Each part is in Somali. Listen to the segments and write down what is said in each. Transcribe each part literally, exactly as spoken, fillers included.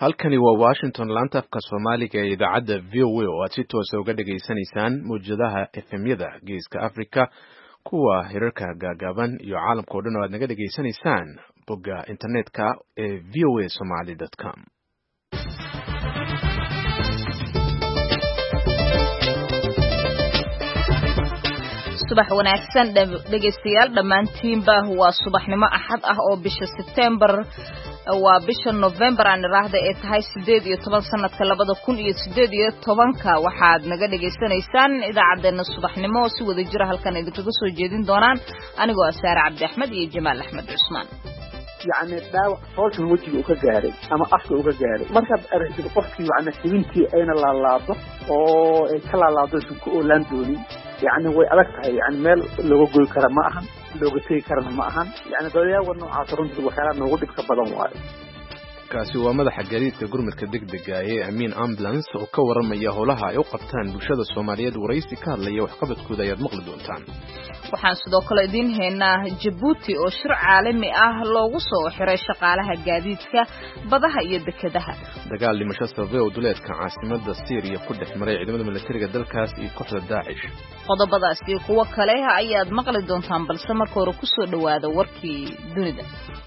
halkani waa Washington laanta afka Soomaaliga ee idaacadda V O A oo aad si toos ah uga dhageysanaysaan muujadaha F M-yada Geeska Afrika kuwa hirarka gaagaaban iyo caalamka oo dhan oo aad naga dhageysanaysaan bogga internetka ee v o a somali dot com. subax wanaagsan dhageystayaal dhamaantiinba waa subaxnimo axad ah oo bisha September waa bisha November aan raahda ee tahay sideed iyo toban sanadka labada kun iyo sideed iyo tobanka waxaad naga dhageysanaysaan idaacadeena subaxnimo si wada jira halkan idinkaga soo jeedin doonaan anigoo Saare Cabdi Axmed iyo Jamaal Axmed Cusmaan. يعني داو صوت وجهي وكجاري أما أفكر وكجاري مركب أرجع قفكي وعنا سبنتي أين لا لاضة أو كلا لاضة سكو لاندوني يعني هو ألقى يعني مال لو جول كرم معهم لو جتي كرم معهم يعني ضيا وإنه عصرون الوكالة نقول لك كبدهم وايد. kaasi waa madaxa gaadiidka gurmadka degdega ee Amiin Ambulance oo ka waramaya howlaha ay u qabtaan bulshada Soomaaliyeed waraysi ka hadlaya waxqabadkooda ayaad maqli doontaan. waxaan sidoo kale idin haynaa Djibouti oo shir caalami ah loogu soo xiray shaqaalaha gaadiidka badaha iyo dekedaha. dagaal dhimasho sababay oo duleedka caasimadda Syria ku dhex maray ciidamada militariga dalkaas iyo kooxda Daesh. qodobadaas iyo kuwa kale ayaad maqli doontaan balse marka hore ku soo dhawaada warkii dunida.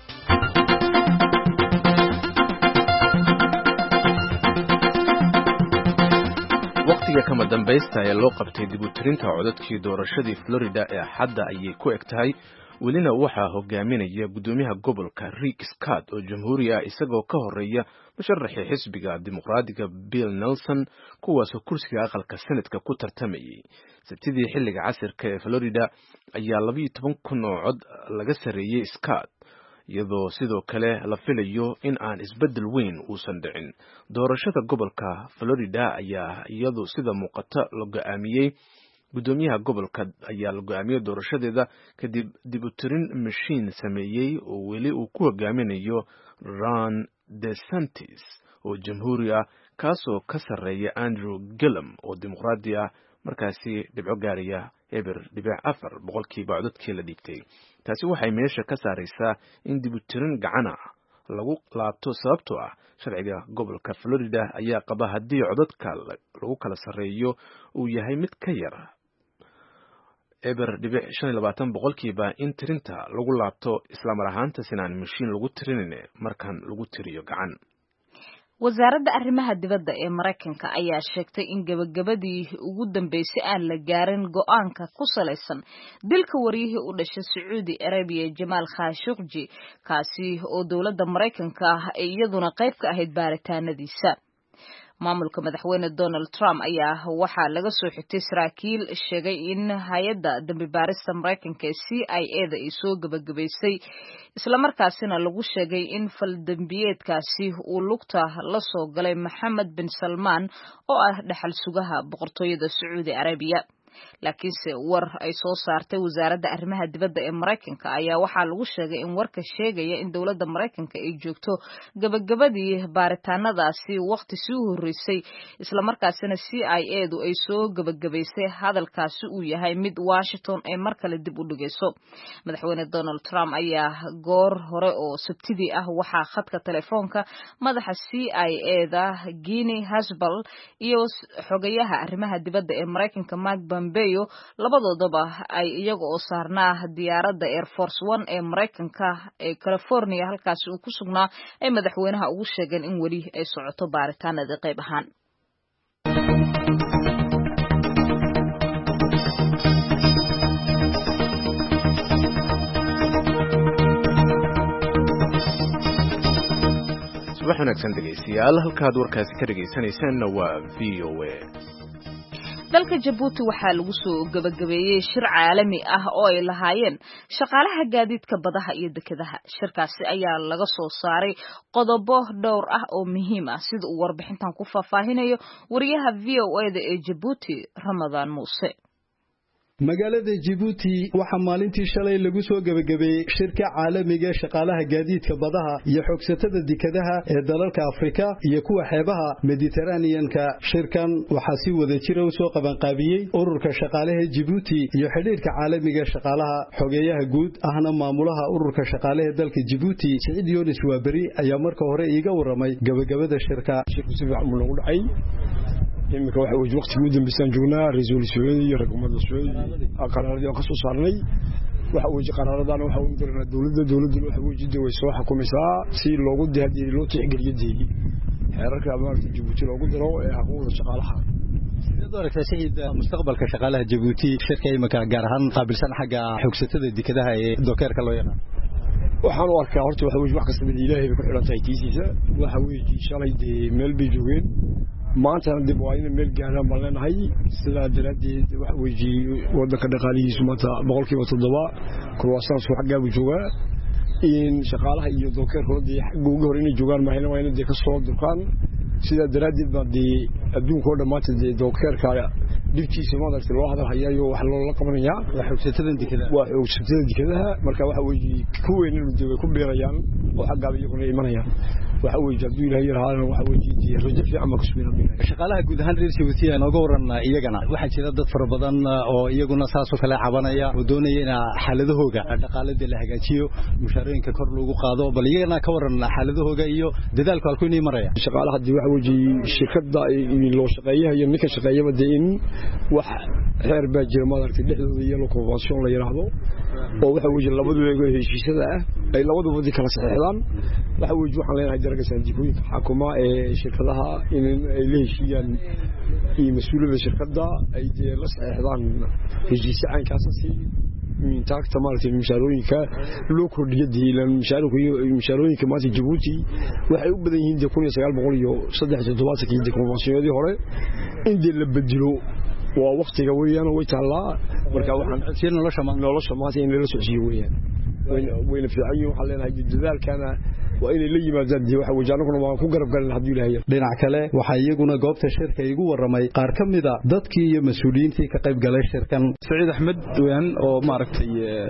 waqtiga kama dambaysta ee loo qabtay dib u tirinta codadkii doorashadii Florida ee xadda ayay ku egtahay welina waxaa hogaaminaya gudoomiyaha gobolka Rick Scott oo jamhuuri ah isagoo ka horeeya musharaxii xisbiga dimuqraadiga Bill Nelson kuwaasoo kursiga aqalka sanadka ku tartamayay. sabtidii xilliga casirka ee Florida ayaa laba iyo toban kun oo cod laga sareeyay Scott iyadoo sidoo kale la filayo in aan isbedel weyn uusan dhicin. doorashada gobolka Florida ayaa iyadoo sida muuqata la go'aamiyay gudoomiyaha gobolka ayaa la go'aamiyay doorashadeeda kadib dib u tirin machine sameeyay oo weli uu ku hogaaminayo Ron DeSantis oo jamhuuri ah kaasoo ka sareeya Andrew Gillum oo dimuqraadi ah markaasi dhibco gaaraya eber dhibic afar boqolkiiba codadkii la dhiibtay. taasi waxay meesha ka saaraysaa in dib u tirin gacan ah lagu laabto sababtoo ah sharciga gobolka Florida ayaa qaba haddii codadka lagu kala sareeyo uu yahay mid ka yar eber dhibic shan iyo labaatan boqolkiiba in tirinta lagu laabto isla mar ahaantaasina aan mashiin lagu tirinin markan lagu tiriyo gacan. wasaaradda arrimaha dibadda ee Mareykanka ayaa sheegtay in gabagabadii ugu dambeysay aan la gaarin go'aanka ku saleysan dilka wariyihii u dhashay Saudi Arabia Jamal Khashoggi kaasi oo dowladda Mareykanka ay iyaduna qayb ka ahayd baaritaanadiisa. maamulka madaxweyne Donald Trump ayaa waxaa laga soo xigtay saraakiil sheegay in hay'adda dambi baarista Mareykanka ee C I A da ay soo gabagabaysay isla markaasina lagu sheegay in faldambiyeedkaasi uu lugta la soo galay Mohammed bin Salman oo ah dhaxal sugaha boqortooyada Saudi Arabia. laakiinse war ay soo saartay wasaaradda arrimaha dibadda ee Mareykanka ayaa waxaa lagu sheegay in warka sheegaya in dowladda Mareykanka ay joogto gabagabadii baaritaanadaasi waqti sii horeysay isla markaasina C I A du ay soo gabagabaysay hadalkaasi uu yahay mid Washington ay mar kale dib u dhigayso. madaxweyne Donald Trump ayaa goor hore oo sabtidii ah waxaa khadka telefoonka madaxa C I A da Gini Haspel iyo xogayaha arrimaha dibadda ee Mareykanka Mark Pompeo labadoodaba ay iyaga oo saarnaa diyaaradda Air Force One ee Mareykanka ee California halkaasi uu ku sugnaa ay madaxweynaha ugu sheegeen in weli ay socoto baaritaanada qayb ahaan. subax wanaagsan dhegeystayaal halkaad warkaasi ka dhageysanaysaan waa V O A. dalka Djibouti waxaa lagu soo gabagabeeyay shir caalami ah oo ay lahaayeen shaqaalaha gaadiidka badaha iyo dekedaha. shirkaasi ayaa laga soo saaray qodobo dhowr ah oo muhiim ah sida uu warbixintan ku faahfaahinayo wariyaha V O A da ee Djibouti Ramadaan Muuse. magaalada Djibouti waxa maalintii shalay lagu soo gabagabay shirka caalamiga shaqaalaha gaadiidka badaha iyo xogsatada dekedaha ee dalalka Afrika iyo kuwa xeebaha Mediterranean-ka shirkan waxa si wada jir ah soo qaban qaabiyay ururka shaqaalaha Djibouti iyo xiriirka caalamiga shaqaalaha xogeeyaha guud ahna maamulaha ururka shaqaalaha dalka Djibouti Said Yunis Wabari ayaa marka hore iiga waramay gabagabada shirka shirku si fiican u dhacay imika waxa uu waqti muddo bisaan joognaa resolution iyo recommendation qaraarada ka soo saarnay waxa uu qaraaradan waxa uu diray dawladda dawladdu waxa uu jidda way soo xukumaysaa si loogu diyaariyo loo tixgeliyo deegi xeerarka abaarta Djibouti loogu diro ee xuquuqda shaqaalaha doorka Said mustaqbalka shaqaalaha Djibouti shirka imika gaar ahaan qaabilsan xagga xogsatada dekedaha ee dokeerka loo yaqaan waxaan u arkaa horta waxa uu wax kasta Ilaahay ku xiran tahay tiisiisa waxa uu shalay meel bay joogeen maanta dib waa in meel gaaraan baan leenahay sida daradeed wax weeji wadanka dhaqaalihiisu maanta boqolkiiba toddoba kurwaasan soo xagga uu joogaa in shaqaalaha iyo dokeerkoodii xagga ugu hor inay joogaan ma hayna waa in ay ka soo durkaan sida daradeed baa di adduunka oo dhamaatay dokeerka dibtiisa madarta loo hadal hayayo wax loo la qabanaya wax xogsatada dekedaha wax xogsatada dekedaha marka waxa weeji ku weyn inuu ku beerayaan oo xagga iyagu imanayaan waxa weeji haduu Ilaahay raahana waxa weeji rajo fiican ma kusoo shaqaalaha guud ahaan reer Djibouti aan uga waranaa iyagana waxa jira dad fara badan oo iyaguna saas oo kale cabanaya oo doonayeen xaaladahooga dhaqaalada la hagaajiyo mushaarooyinka kor loogu qaado bal iyagana ka waranaa xaaladahooga iyo dadaalka halku inay maraya shaqaalaha waxa weeji shirkadda loo shaqeeyaha iyo ninka shaqeeyaba deyn wax heer baa jira madarti dhexdooda iyo la convention la yiraahdo oo waxa weeji labadu ay heshiisada ah ay labadu wadi kala saxeexdaan waxa weeji waxaan leenahay daraga sanadkooyinka xakuma ee shirkadaha in ay leeshiyaan iyo mas'uuliyadda shirkadda ay la saxeexdaan heshiis caankaas si min taagta maartay mushaarooyinka loo kordhiyo diilan mushaarooyinka mushaarooyinka maanta Djibouti waxay u badan yihiin kun iyo sagaal boqol iyo saddex iyo toddobaatan convention-yadii hore in la bedelo waa waqtiga weeyaan way taalaa marka waxaan si nolosha ma nolosha maanta in la socodsiyo weeyaan wayna fiican waxa leenahay dadaalkana waa in la yimaadaan waxa wajaanakuna waan ku garab galin hadii Ilaahay dhinac kale waxa iyaguna goobta shirka igu waramay qaar kamida dadkii iyo mas'uuliyiintii ka qayb galay shirkan Said Ahmed weeyaan oo maaragtay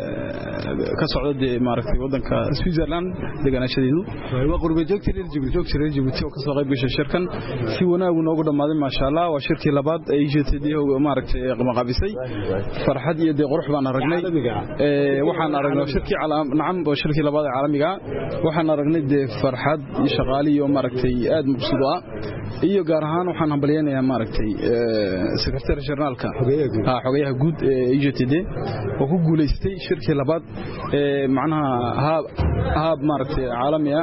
ka socda maaragtay wadanka Switzerland deganaanshadeedu waa qurbo joogta reer Djibouti joogta reer Djibouti oo ka soo qayb gashay shirkan si wanaag ugu dhamaaday ma sha Allah waa shirkii labaad ay jeetay oo maaragtay qamaqabisay farxad iyo qurux baan aragnay ee waxaan aragnay shirkii calaam nacam oo shirkii labaad ee caalamiga waxaan aragnay farxad iyo shaqaaliyo maaragtay aad mubsuud ah iyo gaar ahaan waxaan hambalyeynaa maaragtay secretary generalka ha xogeyaha guud ee I G T D oo ku guuleystay shirkii labaad ee macnaha haab haab maaragtay caalamiga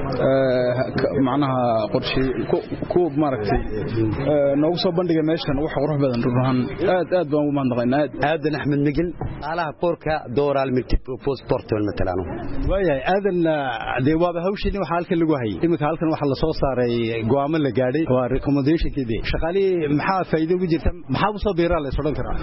macnaha qorshe ku maaragtay noogu soo bandhigay meeshan wax qurux badan ruuhan aad aad baan u mahadnaqaynaa aadan Axmed Migil alaha porka dooral multi propose portal matalaano waayay aadan deewaaba hawshii waxa halkan lagu hayay imika halkan waxa la soo saaray go'aamo la gaadhay waa recommendation kidi shaqaali maxaa faa'iido ugu jirta maxaa u soo beeraa la soo karaa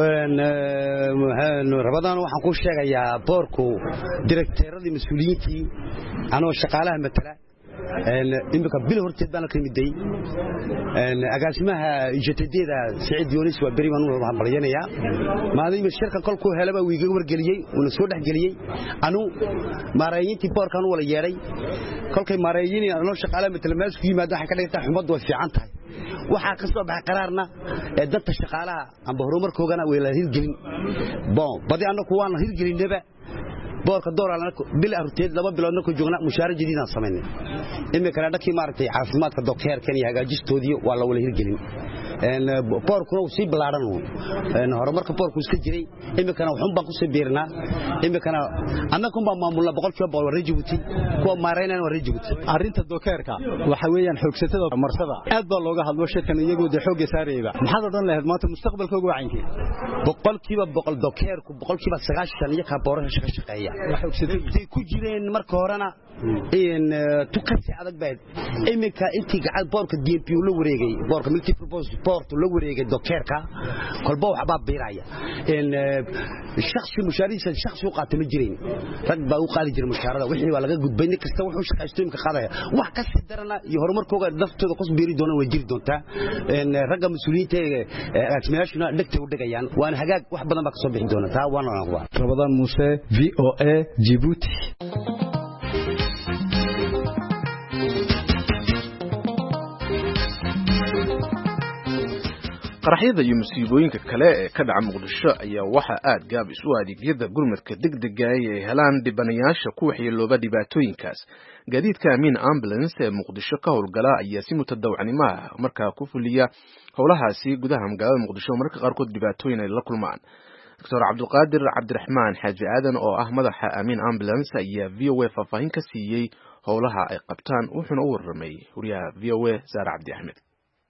een rabadaan waxaan ku sheegayaa boorku directorada mas'uuliyiintii anoo shaqaalaha matala een imika bil horteed baan ka miday een agaasimaha I G T D-da Said Yunis Wabari baan u hambalyeynaya maadaama shirka kolku helaba uu iga wargeliyay oo soo dhaxgeliyay anu maaraayintii boorkan wala yeeray kolkay maaraayinii anoo shaqaalaha matala meesku yimaado waxa ka dhigta xumad waa fiican tahay waxa ka soo baxay qaraarna ee dadka shaqaalaha amba horumarkoogana way la hirgelin bon badi anaku waan la hirgelinaba boorka dooral bil arteed laba biloodna ku joogna mushaar jadiid aan sameynay imika dhaqii maartay caafimaadka dokeerkan iyo hagaajistoodii waa la wala hirgelin een boorkuna uu si balaaran een horumarka boorku iska jiray imikana waxun baan ku soo beernaa imikana annagu baan maamulna boqolkiiba boqol wareey Djibouti kuwa maareynaan wareey Djibouti arinta dokeerka waxa weeyaan xoogsatada marsada aad baa looga hadlo shirkan iyagoo de xoog saarayba maxaad oran lahayd maanta mustaqbalkooga wacankii boqolkiiba boqol dokeerku boqolkiiba sagaashan iyo ka boorasha shaqa shaqeeya waxay ku jireen marka horena in tukasi adag baad imika intii gacal boorka D P O la wareegay boorka multi propose بورت لو wareegay dokeerka kolba waxa baa biiraya in shakhsi mushaariisa shakhsi u qaatay ma jirin rag baa u qaali jiray mushaarada wixii waa laga gudbay nin kasta wuxuu shaqaysto imka qaadaya wax ka sii darana iyo horumarkooda daftooda qos beeri doona way jiri doontaa in ragga mas'uuliyiinta ee asmaashuna dhigtay u dhigayaan waan hagaag wax badan baa ka soo bixin doona taa waan aqoon Ramadan Muuse V O A Djibouti qaraxyada iyo musiibooyinka kale ee ka dhaca Muqdisho ayaa waxa aad gaab isu adeegyada gurmadka degdega ah ee helaan dhibanayaasha ku waxyeelooba dhibaatooyinkaas gaadiidka Amiin Ambulance ee Muqdisho ka howlgala ayaa si mutadawacnimo ah markaa ku fuliya howlahaasi gudaha magaalada Muqdisho marka qaarkood dhibaatooyin ay la kulmaan Doctor Cabdulqaadir Cabdiraxmaan Xaaji Aadan oo ah madaxa Amiin Ambulance ayaa V O A faahfaahin ka siiyay howlaha ay qabtaan wuxuuna u warramay wariyaha V O A Saara Cabdi Axmed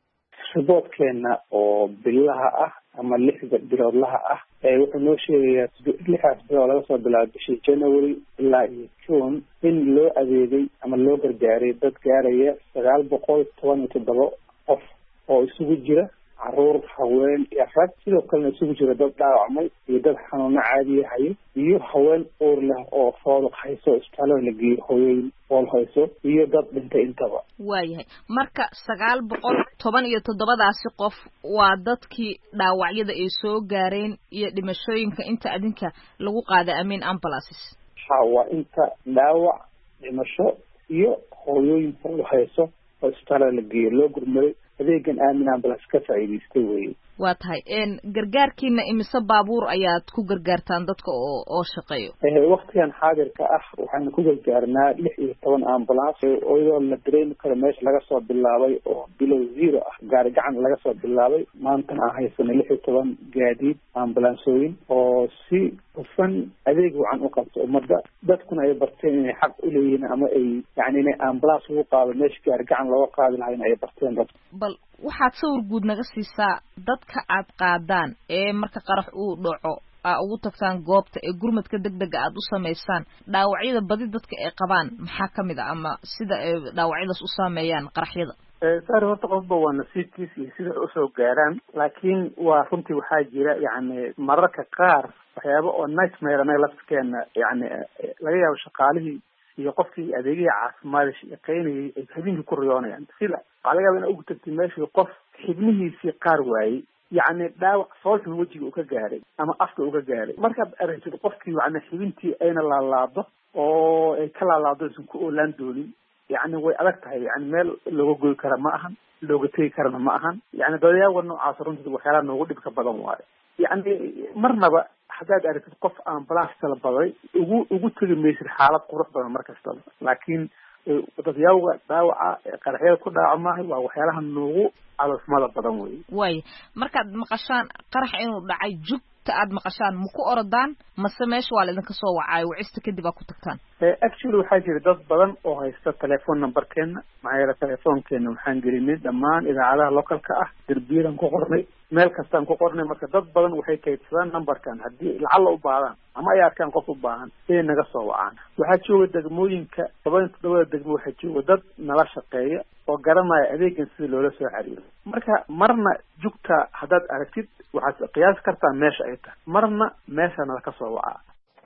riboodkeena oo bilaha ah ama lixda biloodlaha ah ee wuxuu noo sheegayaa lixdaas bilood laga soo bilaabo bishii January ilaa iyo June in loo adeegay ama loo gargaaray dad gaaraya sagaal boqol toban iyo toddoba qof oo isugu jira caruur haween iyo rag sidoo kalena isugu jira dad dhaawacmay iyo dad xanuuno caadi ah iyo haween uur leh oo fool hayso isbitaalada la geeyo hooyooyin fool hayso iyo dad dhintay intaba waayahay marka sagaal boqol toban iyo toddobadaasi qof waa dadkii dhaawacyada ay soo gaareen iyo dhimashooyinka inta adinka lagu qaaday Amiin Ambulances ha waa inta dhaawac dhimasho iyo hooyooyin fool hayso oo isbitaalada la geeyo loo gurmaday adeegan Amiin Ambulance ka faa'iideystay weey waa tahay een gargaarkiina imise baabuur ayaad ku gargaartaan dadka oo oo shaqeeyo ee waqtigan xaadirka ah waxaan ku gargaarnaa lix iyo toban ambulance oo la dareemi karo meesha laga soo bilaabay oo bilow zero ah gaari gacan laga soo bilaabay maanta aan haysanay lix iyo toban gaadiid ambulancooyin oo si hufan adeeg wacan u qabto ummadda dadkuna ay barteen inay xaq u leeyihiin ama ay yacni inay ambulance ugu qaado meesha gaari gacan looga qaadi lahayn ay barteen dad bal waxaad sawir guud naga siisaa dadka aad qaadaan ee marka qarax uu dhaco aa ugu tagtaan goobta ee gurmadka degdega aad u sameysaan dhaawacyada badi dadka ay qabaan maxaa ka mid ah ama sida ay dhaawacyadaas u saameeyaan qaraxyada saar horta qofba waa nasiibkiis iyo sida ay usoo gaaraan laakiin waa runtii waxaa jira yacni mararka qaar waxyaaba oo nightmare anaga lafteena yacni laga yaabo shaqaalihii iyo qofkii adeegaya caafimaad shaqeynayay ay habeenkii ku riyoonayaan sida waxaa laga yaabaa in ugu tagtay meeshii qof xibnihiisii qaar waayey yacni dhaawac foolxun wejiga uu ka gaaray ama afka uu ka gaaray markaad aragtid qofkii yacni xibintii ayna laalaado oo ay ka laalaado isan ku oolaan doonin yacni way adag tahay yacni meel looga goy kara ma ahan looga tegi karana ma ahan yacni dadayaawa noocaas runtii waxyaalaha noogu dhibka badan waayo yacni marnaba haddaad aragtid qof ambulance kala baday ugu ugu tegi maysid xaalad qurux badan mar kastaba laakiin dadyawga dhaawaca qaraxyada ku dhaawacmaahay waa waxyaalaha noogu caloosmada badan wey waay markaad maqashaan qarax inuu dhacay jugta aad maqashaan ma ku orodaan mase meesha waa laidinka soo wacaayo wicista kadib aa ku tagtaan actually waxaa jira dad badan oo haysta telephone numberkeena maxaa yeele telefoonkeena waxaan gelinay dhammaan idaacadaha localka ah derbiyadan ku qornay meel kastaan ku qornay marka dad badan waxay kaydsadaan numberkan haddii lacalla u baahdaan ama ay arkaan qof u baahan inay naga soo wacaan waxaa jooga degmooyinka toban toddobada degmo waxaa jooga dad nala shaqeeya oo garanaya adeegan sida loola soo xiriiro marka marna jugta haddaad aragtid waxaad qiyaasi kartaa meesha ay tahay marna meesha nala ka soo wacaa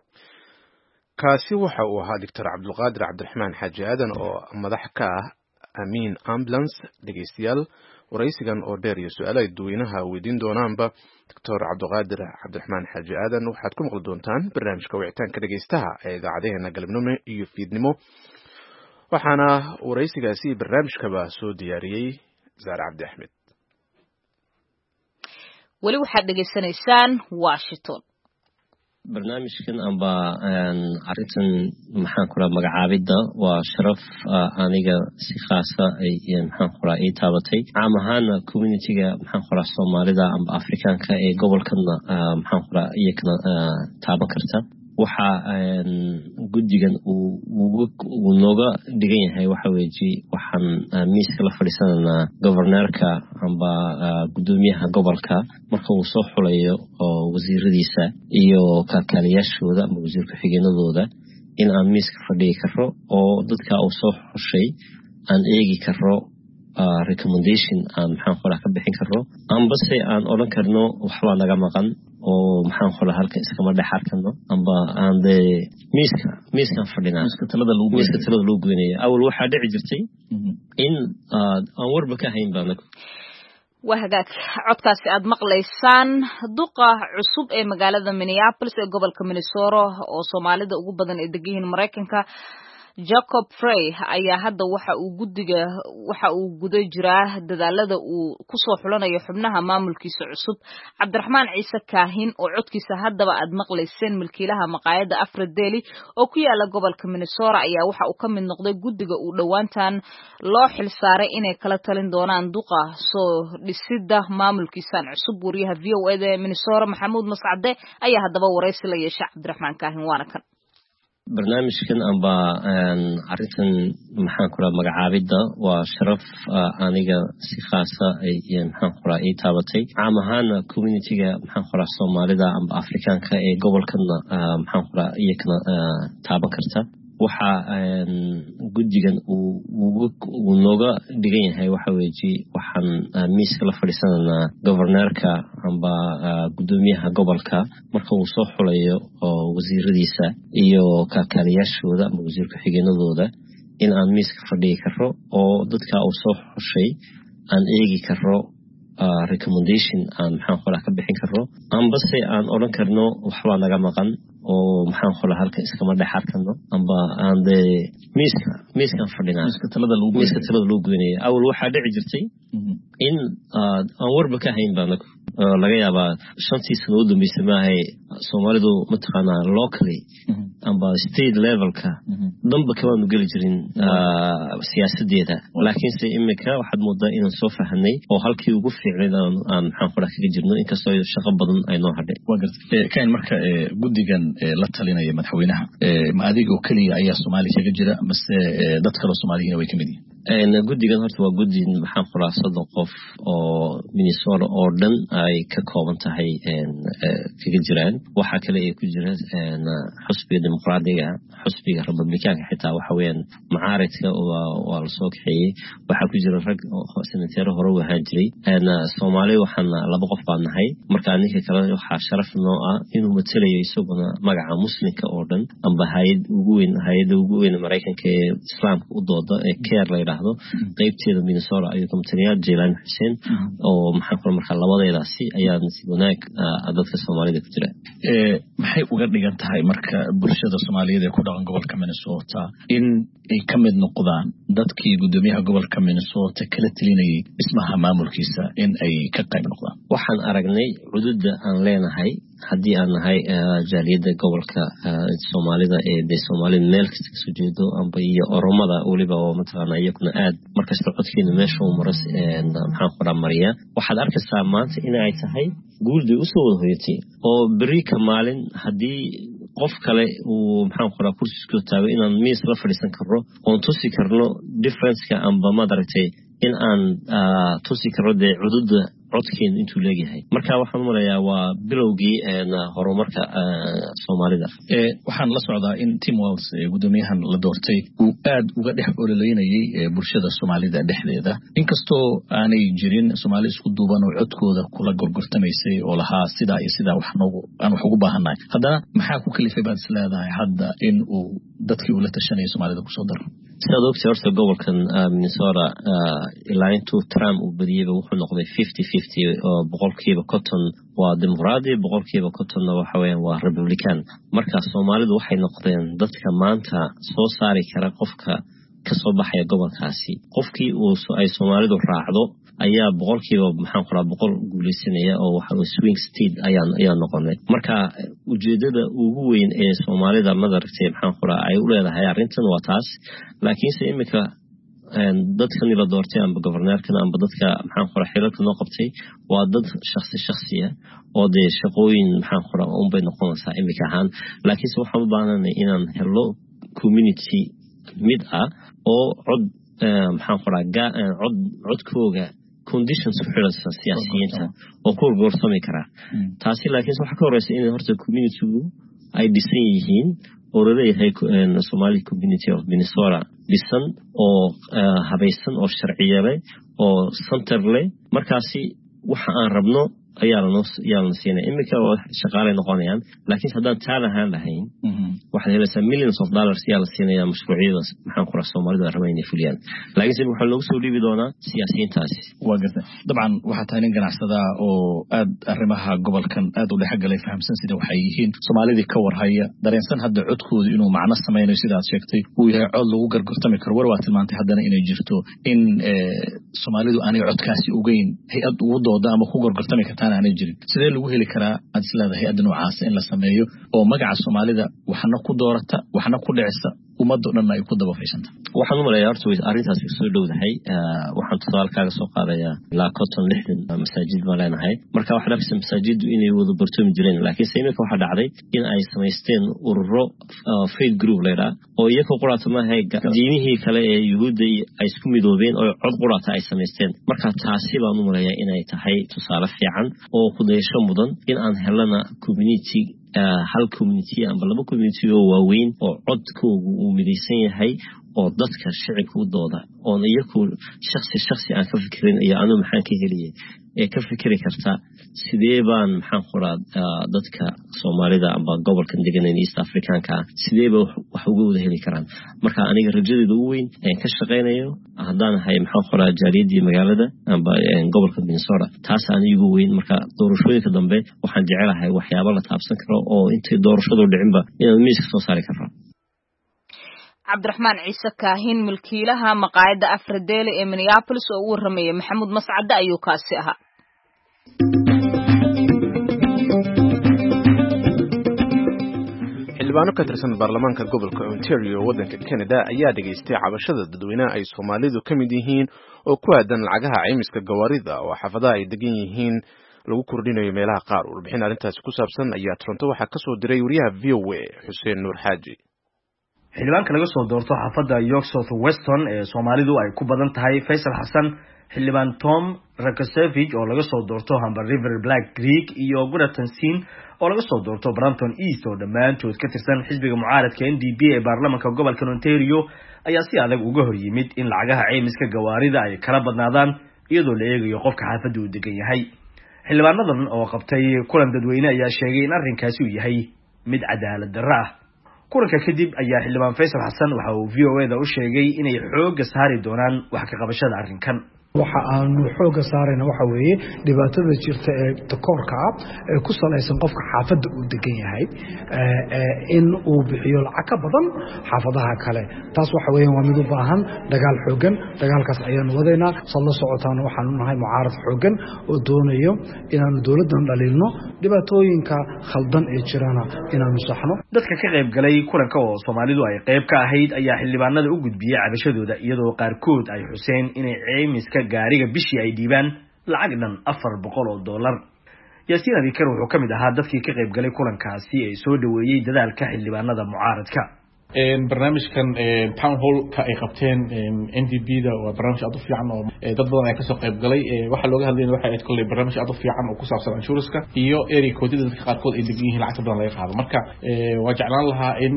kaasi waxa uu ahaa Doctor Cabdulqaadir Cabdiraxmaan Xaaji Aadan oo madax ka ah Amiin Ambulance dhegeystayaal waraysigan oo dheer iyo su'aalaha dadweynaha weydiin doonaanba Doctor Cabdulqaadir Cabdiraxmaan Xaaji Aadan waxaad ku maqli doontaan barnaamijka wicitaanka dhegeystaha ee idaacadeena galabnimo iyo fiidnimo waxaana waraysigaasi barnaamijkaba soo diyaariyay Saara Cabdi Axmed wali waxaad dhegeysanaysaan Washington barnaamijkan amba arintan maxaan kula magacaabida waa sharaf aniga si khaasa ay maxaan kula ay taabatay caam ahaan community-ga maxaan kula Soomaalida amba Afrikaanka ee gobolkana maxaan kula iyakana taaban karta waxa guddigan uu nooga dhigan yahay waxa weeji waxaan miiska la fadhiisanaa governorka amba gudoomiyaha gobolka marka uu soo xulayo oo wasiiradiisa iyo kaaliyaashooda ama wasiir ku-xigeenadooda in aan miiska fadhiyi karo oo dadka uu soo xushay aan eegi karo recommendation aan maxaan qoraa ka bixin karno amba se aan oran karno waxba naga maqan oo maxaan qoraa halka iskama dhex arkano amba aan de miiska miiskan fadhina miiska talada lagu miiska talada lagu goynaya awal waxa dhici jirtay in aan warba ka hayn baan wahagaag codkaasi aad maqlaysaan duqa cusub ee magaalada Minneapolis ee gobolka Minnesota oo Soomaalida ugu badan ee degan yihiin Mareykanka Jacob Frey ayaa hadda waxa uu gudiga waxa uu guday jiraa dadaalada uu ku soo xulanayo xubnaha maamulkiisa cusub Cabdiraxmaan Ciise Kaahin oo codkiisa haddaba aad maqlayseen milkiilaha maqaayada Afrodeli oo ku yaala gobolka Minnesota ayaa waxa uu ka mid noqday gudiga uu dhawaantan loo xil saaray inay kala talin doonaan duqa soo dhisida maamulkiisa cusub wariyaha V O A ee Minnesota Maxamuud Mascade ayaa haddaba wareysi la yeeshay Cabdiraxmaan Kaahin waana kan barnaamijkan amba arintan maxaan kula magacaabida waa sharaf aniga si khaas ah ee maxaan kula ay taabatay caam ahaan community-ga maxaan kula Soomaalida amba Afrikaanka ee gobolkan maxaan kula iyakana taaban karta waxa gudigan uu nooga dhigan yahay waxa weeji waxaan miiska la fadhiisanaa governorka amba gudoomiyaha gobolka marka uu soo xulayo oo wasiiradiisa iyo kaakaliyaashooda ama wasiirka xigeenadooda in aan miiska fadhiyi karo oo dadka uu soo xushay aan eegi karo recommendation aan maxaan qola ka bixin karo amba se aan oran karno waxba naga maqan oo maxaan qola halka iskama dhex arkano amba aan de miiska miiskan fadhina miiska talada lagu miiska talada lagu goynaya awal waxa dhici jirtay in aan warba ka hayn baan laga yaabaa shantii sano u dambeysay maahay Soomaalidu mataqaana locally amba state levelka damba kama gali jirin siyaasadeeda laakiin se imika waxaad moodaa inaan soo fahanay oo halkii ugu fiicnay aan maxaan qoraa kaga jirno inkastoo shaqo badan ay noo hadhay waa gartay kaan marka gudigan la talinaya madaxweynaha ma adiga oo kaliya ayaa Soomaaliya kaga jira mase dad kale Soomaaliyiin way kamid yihiin gudigan horta waa gudi maxaan qoraa soddon qof oo Minnesota oo dhan ay ka kooban tahay kaga jiraan waxa kale ay ku jiraan xisbiga dimuqraadiga xisbiga republikaanka xitaa waxa weeyaan mucaaradka oo la soo kaxeeyay waxa ku jira rag senateero hore waxa jiray ana Soomaali waxaan laba qof baan nahay marka ninka kale waxa sharaf noo ah inuu matalayo isaguna magaca muslimka oo dhan amba hay'ad ugu weyn hay'adda ugu weyn Mareykanka ee Islaamka u dooda ee care la yiraahdo qaybteeda Minnesota ayuu ka matalayaa Jaylan Hussein oo maxaa kale marka labadeedaasi ayaa si wanaag dadka Soomaalida ku jira ee maxay uga dhigan tahay marka bulshada Soomaaliyeed ee ku dhaqan gobolka Minnesota in ay ka mid noqdaan dadkii gudoomiyaha gobolka Minnesota kala talinayay dhismaha maamulkiisa in ay ka qayb noqdaan waxaan aragnay xuduudda aan leenahay haddii aan nahay jaaliyada gobolka Soomaalida ee de Soomaalida meel kasta ka soo jeedo amba iyo Oromada waliba oo mataqaana iyaguna aad markasta codkeena meesha uu maras ee maxaan qoraa mariya waxaad arkaysaa maanta in ay tahay guuldi u soo hoyatay oo bari ka maalin haddii qof kale uu maxaan qoraa kursiga taago inaan miis la fadhiisan karo oo tusi karno difference-ka amba madartay in aan tusi karo de xuduudda codkeen intuu leeyahay marka waxaan maleeyaa waa bilowgii ee horumarka Soomaalida ee waxaan la socdaa in Tim Walz ee gudoomiyahan la doortay uu aad uga dhex ololeynayay bulshada Soomaalida dhexdeeda inkastoo aanay jirin Soomaali isku duuban oo codkooda kula gorgortamaysay oo lahaa sida iyo sida wax noogu aan wax ugu baahanahay haddana maxaa ku kalifay baad isleedahay hadda in uu dadkii ula tashanayay Soomaalida ku soo daro sidoo kale horta gobolkan Minnesota ilaa intuu Trump uu badiyay wuxuu noqday fifty fifty oo boqolkiiba konton waa dimuqraadi boqolkiiba konton waxa weeyaan waa republican marka Soomaalidu waxay noqdeen dadka maanta soo saari kara qofka ka soo baxaya gobolkaasi qofkii uu ay Soomaalidu raacdo ayaa boqolkiiba maxaan qoraa boqol guuleysanaya oo waxa uu swing state ayaa ayaa noqonay marka ujeedada ugu weyn ee Soomaalida madartay maxaan qoraa ay u leedahay arrintan waa taas laakiin se imika dadkan la doortay amba governorkan amba dadka maxaan qoraa xiriirka noo qabtay waa dad shakhsi shakhsiya oo de shaqooyin maxaan qoraa un bay noqonaysaa imika ahaan laakiin waxaan u baahanahay inaan helo community mid ah oo cod maxaan qoraa cod codkooga conditions ku xiran siyaasiyiinta oo ku go'aansami kara taasi laakiin waxa ka horeysa in horta community-gu ay dhisan yihiin oo laleeyahay Somali Community of Minnesota dhisan oo habaysan oo sharciye leh oo center leh markaasi waxa aan rabno ayaa la yaa la siinay imika oo shaqaale noqonayaan laakiin haddaan taan ahaan lahayn waxa helaysaa millions of dollars yaa la siinaya mashruucyadaas maxaan ku raacsan Soomaalida rabay inay fuliyaan laakiin si waxa loogu soo dhiibi doonaa siyaasiyiintaasi waa gartay dabcan waxa tahay nin ganacsada oo aad arrimaha gobolkan aad u dhex galay fahamsan sida waxay yihiin Soomaalida ka warhaya dareensan hadda codkooda inuu macna sameeyo sida aad sheegtay uu yahay cod lagu gargortami karo war waa tilmaantay haddana inay jirto in Soomaalidu aanay codkaasi ugeyn hay'ad ugu dooda ama ku gargortami kartaa aanay jirin sidee lagu heli karaa aad isleedahay hay'ad noocaas in la sameeyo oo magaca Soomaalida waxna ku doorata waxna ku dhicista ummadda dhan ay ku daba faysanta waxaan u maleeyaa horta arrintaas soo dhowdahay waxaan tusaalkaaga soo qaadayaa ilaa konton lixdan masaajid baan leenahay marka waxa dhaqsan masaajidu inay wada bartoomi jireen laakiin sayniska waxa dhacday in ay samaysteen ururo faith group leeyahay oo iyaga quraata ma hay diinihii kale ee yuhuudda ay isku midoobeen oo cod quraata ay samaysteen marka taasi baan u maleeyaa inay tahay tusaale fiican oo ku daysho mudan in aan helana community hal community ama laba community oo waaweyn oo codkoodu uu midaysan yahay oo dadka shacabka u dooda oo iyagu shakhsi shakhsi aan ka fikirin iyo anu maxaan ka heliyay ee ka fikiri karta sidee baan maxaan qoraa dadka Soomaalida ama gobolka degan ee East Africanka sidee ba wax ugu wada heli karaan marka aniga rajadayda ugu weyn ee ka shaqeynayo haddaan hay maxaan qoraa jaaliyadii magaalada ama gobolka Minnesota taas aan igu weyn marka doorashooyinka dambe waxaan jecelahay waxyaabo la taabsan karo oo intay doorashadu dhicinba inaan miiska soo saari karno Cabdiraxmaan Ciise Kaahin milkiilaha maqaayada Afradeele ee Minneapolis oo u warramay Maxamuud Mascade ayuu kaasi ahaa xildhibaano ka tirsan baarlamaanka gobolka Ontario waddanka Canada ayaa dhageystay cabashada dadweynaha ay Soomaalidu ka mid yihiin oo ku aadan lacagaha caymiska gawaarida oo xaafadaha ay degan yihiin lagu kordhinayo meelaha qaar warbixin arrintaasi ku saabsan ayaa Toronto waxaa ka soo diray wariyaha V O A Xuseen Nuur Xaaji xildhibaanka laga soo doorto xaafadda York South Weston ee Soomaalidu ay ku badan tahay Faisal Xasan xildhibaan Tom Rakasevich oo laga soo doorto Humber River Black Creek iyo Guratan Sin oo laga soo doorto Brampton East oo dhammaantood ka tirsan xisbiga mucaaradka N D P ee baarlamaanka gobolka Ontario ayaa si adag uga hor yimid in lacagaha caymiska gawaarida ay kala badnaadaan iyadoo la eegayo qofka xaafadda uu degan yahay xildhibaanadan oo qabtay kulan dadweyne ayaa sheegay in arrinkaasi uu yahay mid cadaalad darro ah kulanka kadib ayaa xildhibaan Faisal Xasan waxa uu V O A da u sheegay inay xoog saari doonaan wax ka qabashada arrinkan waxa aanu xooga saarayna waxa weeye dhibaatada jirta ee takoorka ee ku salaysan qofka xaafadda uu degan yahay ee in uu bixiyo lacag ka badan xaafadaha kale taas waxa weeyaan waa mid u baahan dagaal xoogan dagaalkaas ayaan wadaynaa sala socotaan waxaan u nahay mucaarad xoogan oo doonayo inaanu dawladdan dhaliilno dhibaatooyinka khaldan ee jirana inaanu saxno dadka ka qayb galay kulanka oo Soomaalidu ay qayb ka ahayd ayaa xildhibaanada u gudbiyay cabashadooda iyadoo qaarkood ay xuseen inay caymiska gaariga bishii ay diibaan lacag dhan afar boqol oo dollar Yaasiin Abikar wuxuu ka mid ahaa dadkii ka qayb galay kulankaasi ee soo dhaweeyay dadaalka xildhibaanada mucaaradka een barnaamijkan town hall ka ay qabteen N D P da waa barnaamij aad u fiican oo dad badan ay ka soo qayb galay waxa looga hadlayay waxa ay kulay barnaamij aad u fiican oo ku saabsan insurance-ka iyo area code dadka qaarkood ay degan yihiin lacag badan laga qaado marka waa jeclaan lahaa in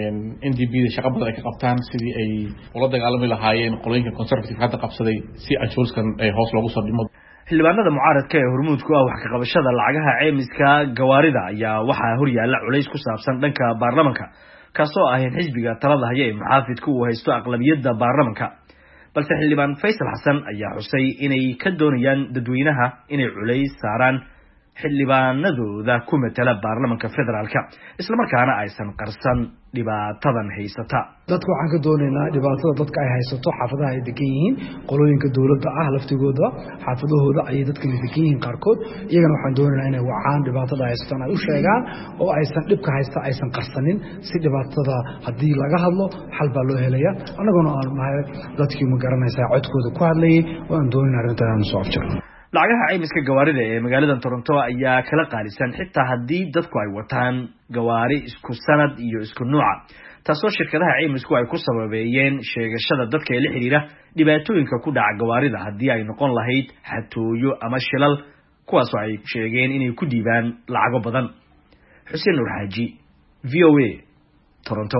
N D P da shaqo badan ay ka qabtaan sidii ay ula dagaalami lahaayeen qolooyinka conservative hadda qabsaday si insurance-kan ay hoos loogu soo dhimo xildhibaanada mucaaradka ee hormuudku ah wax ka qabashada lacagaha caymiska gawaarida ayaa waxa hor yaala culays ku saabsan dhanka baarlamaanka kaasoo ah in xisbiga talada haya ee muxaafidku uu haysto aqlabiyadda baarlamaanka balse xildhibaan Faisal Xasan ayaa xusay inay ka doonayaan dadweynaha inay culays saaraan xildhibaanadooda ku matala baarlamaanka federaalka isla markaana aysan qarsan dhibaatadan haysata dadku waxaan ka doonaynaa dhibaatada dadka ay haysato xaafadaha ay degan yihiin qolooyinka dawladda ah laftigooda xaafadahooda ay dadka degan yihiin qaarkood iyagana waxaan doonaynaa inay wacaan dhibaatada haystaan ay u sheegaan oo aysan dhibka haysta aysan qarsanin si dhibaatada haddii laga hadlo xal baa loo helaya annaguna aan nahay dadkii ma garanaysaa codkooda ku hadlayay oo aan doonaynaa arrintan aan soo afjarno lacagaha caymiska gawaarida ee magaalada Toronto ayaa kala qaalisan xitaa haddii dadku ay wataan gawaari isku sanad iyo isku nooca taasoo shirkadaha caymisku ay ku sababeeyeen sheegashada dadka ee la xiriira dhibaatooyinka ku dhaca gawaarida haddii ay noqon lahayd xatooyo ama shilal kuwaas oo ay sheegeen inay ku diibaan lacago badan Xuseen Nuur Xaaji v o a Toronto.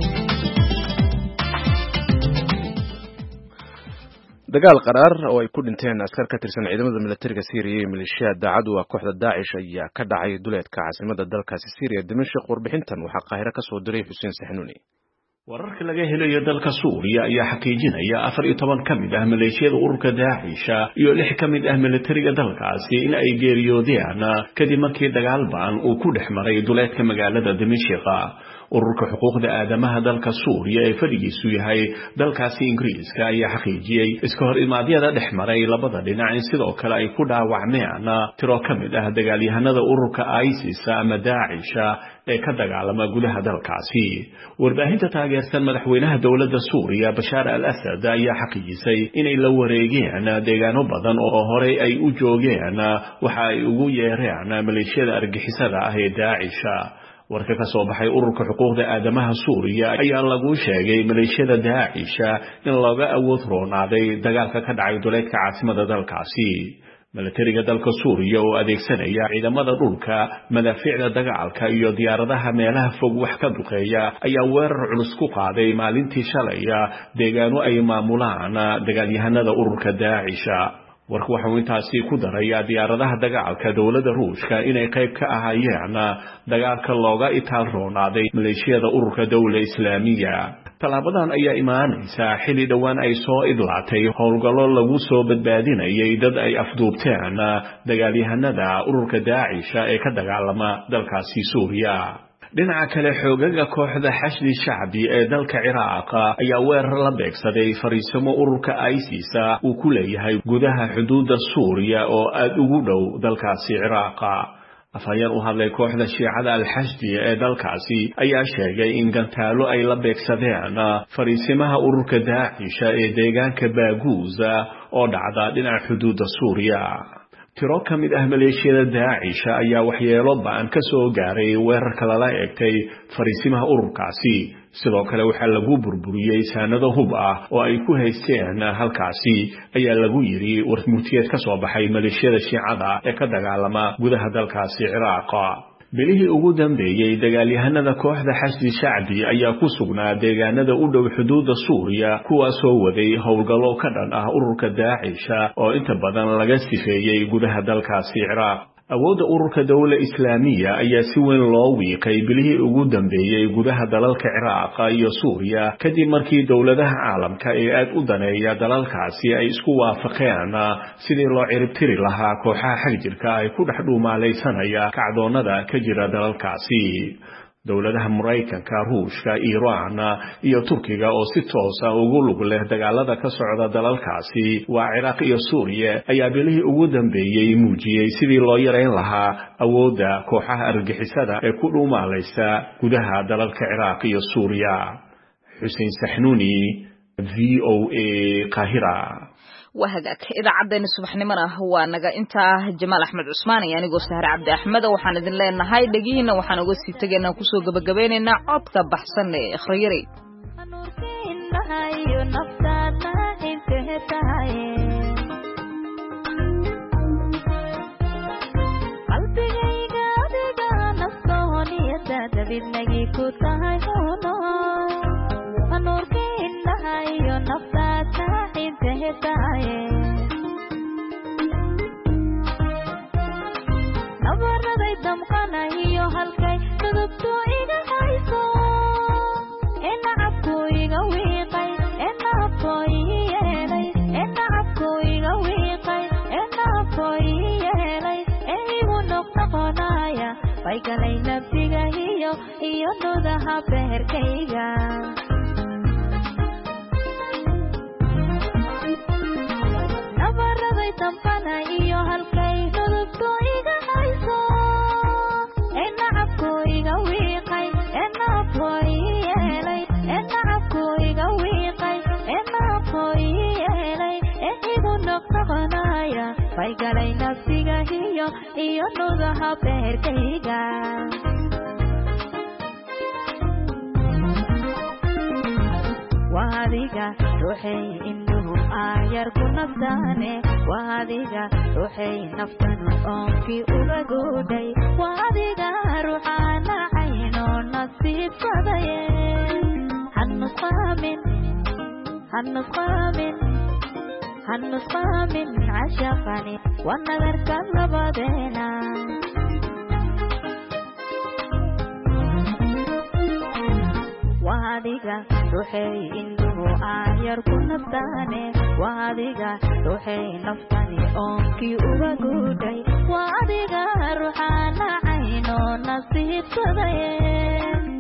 dagaal qaraar oo ay ku dhinteen askar ka tirsan ciidamada militariga Syria iyo maleeshiyada daacad waa kooxda Daesh ayaa ka dhacay duleedka caasimada dalkaasi Syria Dimashq. warbixintan waxaa Qaahiro ka soo diray Xuseen Saxnuuni. wararka laga helayo dalka Suuriya ayaa xaqiijinaya afar iyo toban ka mid ah maleeshiyada ururka Daesh iyo lix ka mid ah militariga dalkaasi in ay geeriyoodeen kadib markii dagaal ba'an uu ku dhex maray duleedka magaalada Dimashq. ururka xuquuqda aadamaha dalka Suuriya ee fadhigiisu yahay dalkaasi Ingiriiska ayaa xaqiijiyay iska hor imaadyada dhex maray labada dhinac in sidoo kale ay ku dhaawacmeen tiro ka mid ah dagaalyahanada ururka ISIS ama Daesh ee ka dagaalama gudaha dalkaasi. warbaahinta taageersan madaxweynaha dowladda Suuriya Bashar al-Assad ayaa xaqiijisay inay la wareegeen deegaano badan oo horey ay u joogeen waxa ay ugu yeereen maleeshiyada argixisada ah ee Daesh. warka ka soo baxay ururka xuquuqda aadamaha Suuriya ayaa lagu sheegay maleeshiyada Daesh in looga awood roonaaday dagaalka ka dhacay duleedka caasimada dalkaasi. militariga dalka Suuriya oo adeegsanaya ciidamada dhulka, madaafiicda dagaalka iyo diyaaradaha meelaha fog wax ka duqeeya ayaa weerar culus ku qaaday maalintii shalay deegaano ay maamulaan dagaalyahanada ururka Daesh. warku waxa uu intaasi ku daray diyaaradaha dagaalka dowladda Ruushka inay qayb ka ahaayeen dagaalka looga itaal roonaaday maleeshiyada ururka dawladda Islaamiga. talaabadan ayaa imaanaysa xilli dhawaan ay soo idlaatay howlgallo lagu soo badbaadinayay dad ay afduubteen dagaalyahanada ururka Daesh ee ka dagaalama dalkaasi Suuriya. dhinaca kale xoogaga kooxda xashdi shacbi ee dalka Ciraaq ayaa weerar la beegsaday fariisimo ururka ISIS uu ku leeyahay gudaha xuduudda Suuriya oo aad ugu dhow dalkaasi Ciraaq. afhayeen u hadlay kooxda Shiicada al-Xashdi ee dalkaasi ayaa sheegay in gantaalo ay la beegsadeen fariisimaha ururka Daesh ee deegaanka Baaguz oo dhacda dhinaca xuduudda Suuriya. tiro ka mid ah maleeshiyada Daesh ayaa waxyeelo ba'an ka soo gaaray weerarka lala eegtay fariisimaha ururkaasi. sidoo kale waxaa lagu burburiyey saanado hub ah oo ay ku haysteen halkaasi ayaa lagu yiri warmurtiyeed ka soo baxay maleeshiyada Shiicada ee ka dagaalama gudaha dalkaasi Ciraaq. bilihii ugu dambeeyay dagaalyahanada kooxda xashdi shacbi ayaa ku sugnaa deegaanada u dhow xuduudda Suuriya kuwaasoo waday howlgallo ka dhan ah ururka Daesh oo inta badan laga sifeeyay gudaha dalkaasi Ciraaq. awoodda ururka dawladda Islaamiga ayaa si weyn loo wiiqay bilihii ugu dambeeyay gudaha dalalka Ciraaq iyo Suuriya kadib markii dowladaha caalamka ee aad u daneeya dalalkaasi ay isku waafaqeen sidii loo ciribtiri lahaa kooxaha xagjirka ay ku dhex dhuumaalaysanaya kacdoonada ka jira dalalkaasi. dowladaha Mareykanka, Ruushka, Iiraan iyo Turkiga oo si toos ah ugu lug leh dagaalada ka socda dalalkaasi waa Ciraaq iyo Suuriya ayaa bilihii ugu dambeeyay muujiyay sidii loo yareyn lahaa awoodda kooxaha argixisada ee ku dhuumaalaysa gudaha dalalka Ciraaq iyo Suuriya. Xuseen Saxnuuni, V O A, Qaahira. wahagaag idaacaddeena subaxnimona waa naga intaa. Jamaal Axmed Cusmaan iyo anigoo Sahre Cabdi Axmed waxaan idin leenahay dhagihiina waxaan uga sii tegaynaa kusoo gabagabaynaynaa codka baxsan ee Ikhriyari. nabaraday damqanayo halkay dadabto iga hayso ina cabku iga wiiqay ina afkooy yeelay ina cabku iga wiiqay ina afkooy yeelay ee igu noqnoqonaya bay galay nafsiga iyo iyo nudaha beherkayga. damqanayo halkay dadabto iga hayso ina cabku iga wiiqay ina afkooy yeelay ina cabku iga wiiqay ina afkooy yeelay ee igu noqnoqonaya bay galay nafsiga iyo iyo nudaha beherkayga. waadiga ruuxay indhuhu aayar ku nabdaane waadiga ruuxay naftanu oonkii uga goodhay waadiga ruuxaana caynoona nasiib sadaye hanusqaamin hanusqaamin hanusqaamin cashaqani wanagarka labadeena waadiga ruuxay induhu aayar ku naftaane waadiga ruuxay naftani oonkii uga guudhay waadiga ruuxaana cayno nasiib sadaye